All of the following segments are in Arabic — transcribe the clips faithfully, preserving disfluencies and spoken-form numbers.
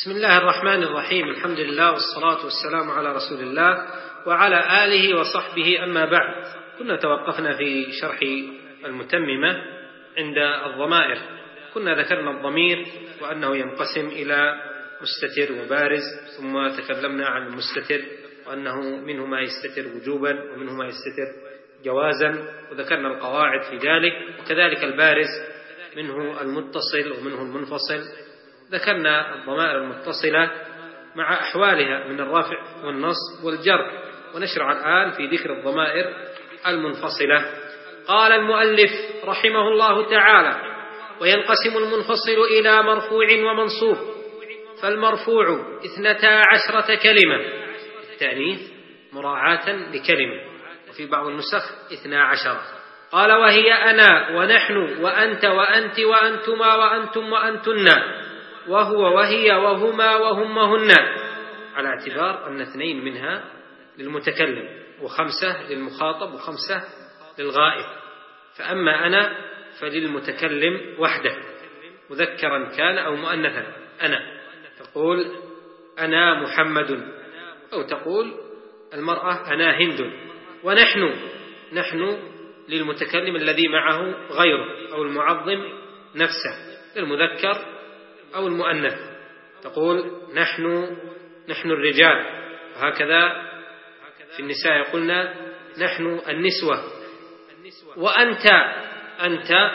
بسم الله الرحمن الرحيم. الحمد لله والصلاة والسلام على رسول الله وعلى آله وصحبه، أما بعد. كنا توقفنا في شرح المتممة عند الضمائر. كنا ذكرنا الضمير وأنه ينقسم إلى مستتر وبارز، ثم تكلمنا عن المستتر وأنه منه ما يستتر وجوبا ومنه ما يستتر جوازا، وذكرنا القواعد في ذلك. وكذلك البارز منه المتصل ومنه المنفصل. ذكرنا الضمائر المتصلة مع أحوالها من الرفع والنصب والجر، ونشرع الآن في ذكر الضمائر المنفصلة. قال المؤلف رحمه الله تعالى: وينقسم المنفصل إلى مرفوع ومنصوب. فالمرفوع اثنتا عشرة كلمة، التأنيث مراعاة لكلمة، وفي بعض النسخ اثنا عشر. قال: وهي أنا ونحن وأنت وأنت وأنتما وأنتم وأنتن، وهو وهي وهما وهمهن، على اعتبار أن اثنين منها للمتكلم وخمسة للمخاطب وخمسة للغائب. فأما أنا فللمتكلم وحده، مذكرا كان أو مؤنثا. أنا تقول أنا محمد، أو تقول المرأة أنا هند. ونحن نحن للمتكلم الذي معه غيره أو المعظم نفسه، للمذكر أو المؤنث. تقول نحن نحن الرجال، وهكذا في النساء يقولنا نحن النسوة. وأنت أنت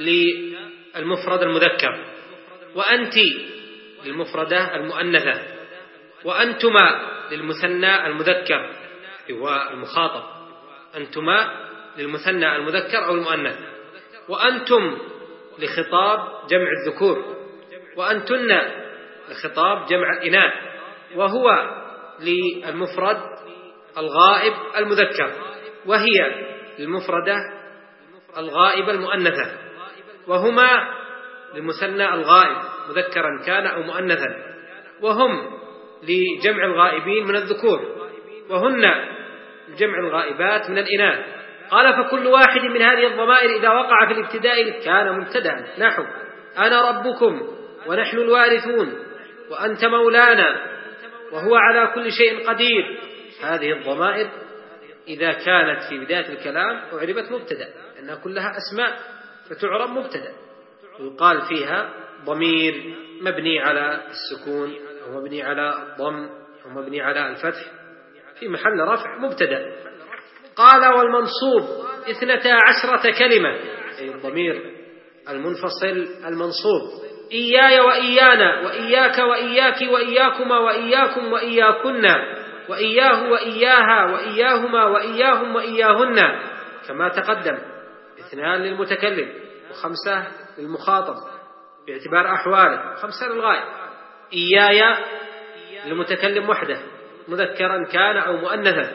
للمفرد المذكر، وأنت للمفردة المؤنثة، وأنتما للمثنى المذكر هو المخاطب، أنتما للمثنى المذكر أو المؤنث. وأنتم لخطاب جمع الذكور، وأنتن لخطاب جمع الإناث. وهو للمفرد الغائب المذكر، وهي للمفردة الغائبة المؤنثة. وهما للمثنى الغائب مذكرا كان أو مؤنثا. وهم لجمع الغائبين من الذكور، وهن لجمع الغائبات من الإناث. قال: فكل واحد من هذه الضمائر إذا وقع في الابتداء كان مبتدأ، نحو أنا ربكم، ونحن الوارثون، وأنت مولانا، وهو على كل شيء قدير. هذه الضمائر إذا كانت في بداية الكلام أعربت مبتدأ، لأنها كلها أسماء فتعرب مبتدأ، ويقال فيها ضمير مبني على السكون أو مبني على الضم أو مبني على الفتح في محل رفع مبتدأ. قال: والمنصوب اثنتا عشرة كلمة، أي الضمير المنفصل المنصوب: إياي وإيانا، وإياك وإياك وإياكما وإياكم وإياكن، وإياه وإياها وإياهما وإياهم وإياهن، كما تقدم. اثنان للمتكلم وخمسة للمخاطب باعتبار أحواله، خمسة للغائب. إياي للمتكلم وحده مذكرا كان أو مؤنثا،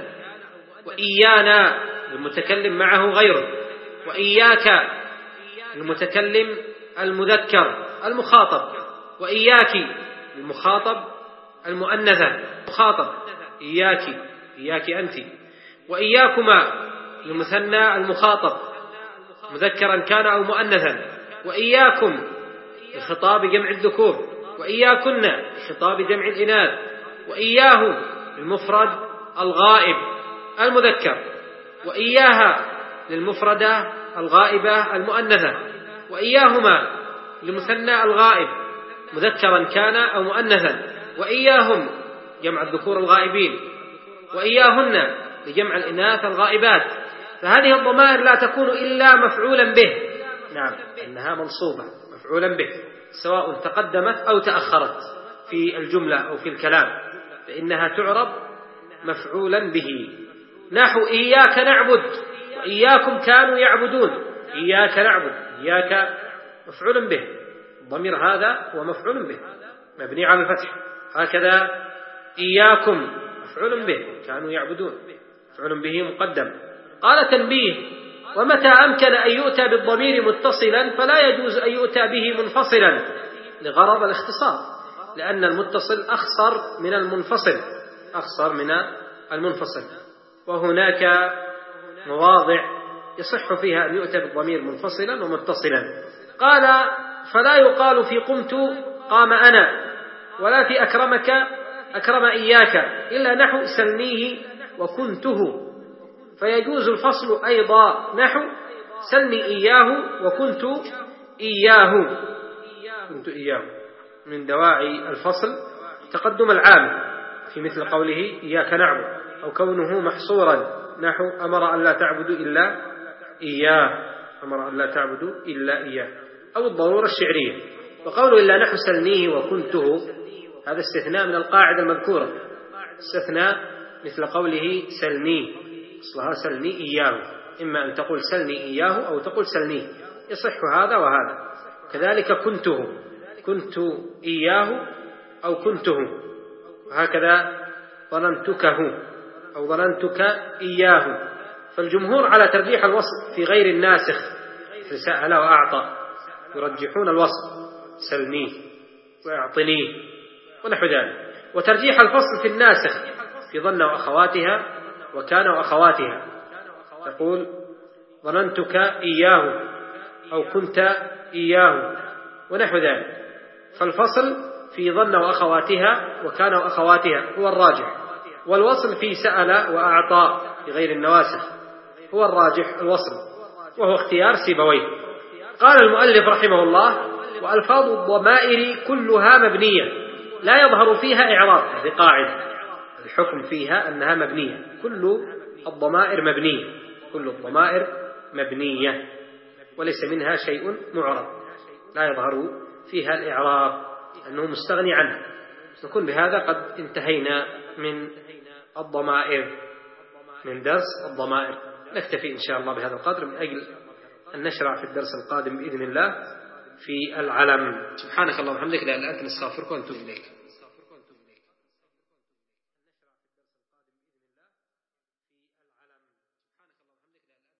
وإيانا للمتكلم معه غيره، وإياك للمتكلم المذكر المخاطب، وإياك للمخاطب المؤنثة مخاطب، إياك إياك أنت، وإياكما للمثنى المخاطب مذكرا كان أو مؤنثا، وإياكم لخطاب جمع الذكور، وإياكن لخطاب جمع الإناث، وإياه للمفرد الغائب المذكر، وإياها للمفردة الغائبة المؤنثة، وإياهما لمثنى الغائب مذكرا كان أو مؤنثا، وإياهم جمع الذكور الغائبين، وإياهن لجمع الإناث الغائبات. فهذه الضمائر لا تكون إلا مفعولا به، نعم إنها منصوبة مفعولا به، سواء تقدمت أو تأخرت في الجملة أو في الكلام، فإنها تعرب مفعولا به. نحو إياك نعبد، وإياكم كانوا يعبدون. إياك نعبد، إياك مفعول به، الضمير هذا هو مفعول به مبني على الفتح. هكذا إياكم مفعول به، كانوا يعبدون مفعول به مقدم. قال: تنبيه: ومتى أمكن أن يؤتى بالضمير متصلا فلا يجوز أن يؤتى به منفصلا لغرض الاختصار، لأن المتصل أخصر من المنفصل أخصر من المنفصل وهناك مواضع يصح فيها أن يؤتى بالضمير منفصلا ومتصلا. قال: فلا يقال في قمت قام أنا، ولا في أكرمك أكرم إياك، إلا نحو سلنيه وكنته. فيجوز الفصل أيضا نحو سلني إياه وكنت إياه. كنت إياه من دواعي الفصل تقدم العام في مثل قوله إياك نعبد، أو كونه محصورا نحو أمر أن لا تعبدوا إلا إياه، أمر أن لا تعبدوا إلا إياه، أو الضرورة الشعرية. وقوله إلا نحو سلنيه وكنته هذا استثناء من القاعدة المذكورة، استثناء مثل قوله سلنيه، أصلها سلني إياه، إما أن تقول سلني إياه أو تقول سلنيه، يصح هذا وهذا. كذلك كنته، كنت إياه أو كنته، وهكذا ظننتكه أو ظننتك إياه. فالجمهور على ترجيح الوصف في غير الناسخ في سأل وأعطى، يرجحون الوصف سلنيه وأعطنيه ونحو ذلك، وترجيح الفصل في الناسخ في ظن وأخواتها وكان وأخواتها، تقول ظننتك إياه أو كنت إياه ونحو ذلك. فالفصل في ظن وأخواتها وكان وأخواتها هو الراجح، والوصل في سأل وأعطى في غير النواسخ هو الراجح الوصل، وهو اختيار سيبويه. قال المؤلف رحمه الله: وألفاظ الضمائر كلها مبنية لا يظهر فيها إعراب. هذه قاعدة الحكم فيها أنها مبنية، كل الضمائر مبنية، كل الضمائر مبنية وليس منها شيء معرب لا يظهر فيها الإعراب أنه مستغني عنه. نكون بهذا قد انتهينا من الضمائر، من درس الضمائر. نكتفي إن شاء الله بهذا القدر من أجل أن نشرع في الدرس القادم بإذن الله في العلم. سبحانك اللهم وبحمدك لا إله إلا أنت نستغفرك ونتوب إليك.